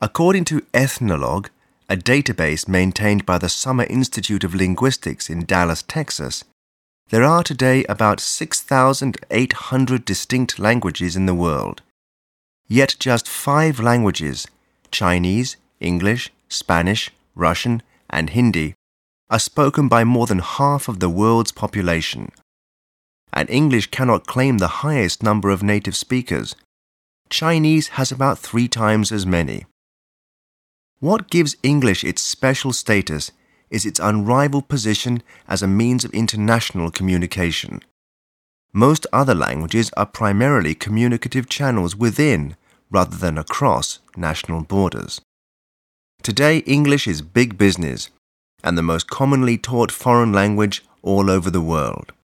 According to Ethnologue, a database maintained by the Summer Institute of Linguistics in Dallas, Texas, there are today about 6,800 distinct languages in the world. Yet just 5 languages, Chinese, English, Spanish, Russian, and Hindi, are spoken by more than half of the world's population. And English cannot claim the highest number of native speakers. Chinese has about 3 times as many. What gives English its special status is its unrivaled position as a means of international communication. Most other languages are primarily communicative channels within, rather than across, national borders. Today, English is big business and the most commonly taught foreign language all over the world.